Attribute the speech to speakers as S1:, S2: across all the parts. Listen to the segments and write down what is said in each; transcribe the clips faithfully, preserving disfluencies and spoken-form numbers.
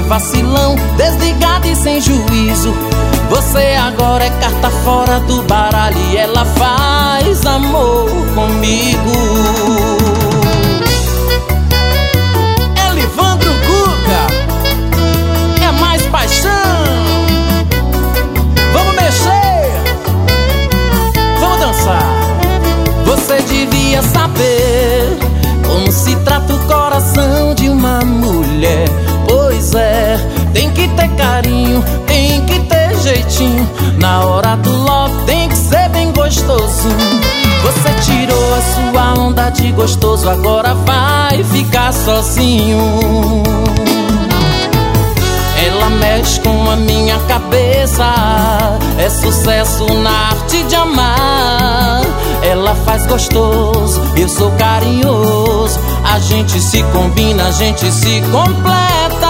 S1: vacilão, desligado e sem juízo. Você agora é carta fora do baralho e ela faz amor comigo. Elivandro Guga, é mais paixão. Vamos mexer, vamos dançar. Você devia saber como se trata o coração de uma mulher. Pois é, tem que ter carinho, tem que ter jeitinho. Na hora do love tem que ser bem gostoso. Você tirou a sua onda de gostoso, agora vai ficar sozinho. Ela mexe com a minha cabeça, é sucesso na arte de amar. Ela faz gostoso, eu sou carinhoso. A gente se combina, a gente se completa.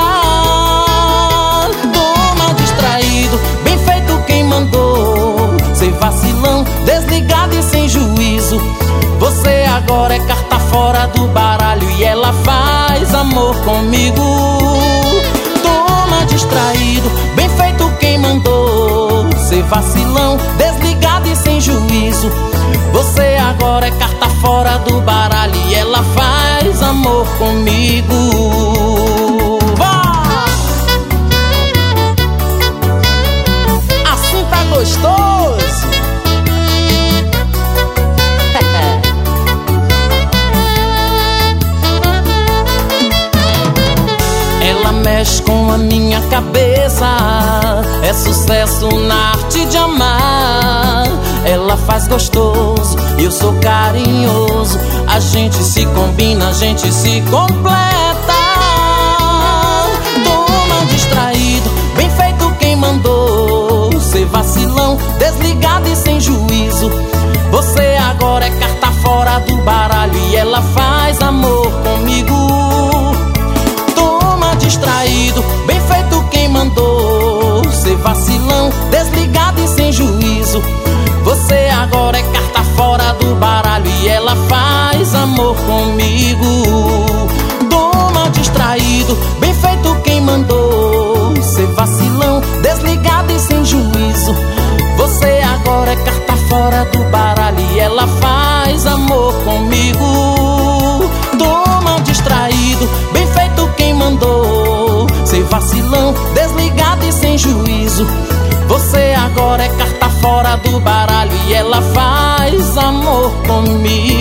S1: Toma distraído, bem feito quem mandou. Sem vacilão, desligado e sem juízo. Você agora é carta fora do baralho e ela faz amor comigo. Toma distraído, bem feito quem mandou. Sem vacilão, desligado e sem juízo. Você agora é carta fora do baralho e ela faz amor comigo. Vai! Assim tá gostoso. Ela mexe com a minha cabeça, é sucesso na arte de amar. Ela faz gostoso, eu sou carinhoso. A gente se combina, a gente se completa. Toma distraído, bem feito quem mandou. Ser vacilão, desligado e sem juízo. Você agora é carta fora do baralho e ela faz amor comigo. Toma distraído, bem feito quem mandou. Ser vacilão, desligado e sem juízo. Você agora é carta fora do baralho e ela faz amor comigo. Toma distraído, bem feito quem mandou. Ser vacilão, desligado e sem juízo. Você agora é carta fora do baralho e ela faz amor comigo. Toma distraído, bem feito quem mandou. Ser vacilão, desligado e sem juízo. Você agora é carta fora do baralho e ela faz amor comigo.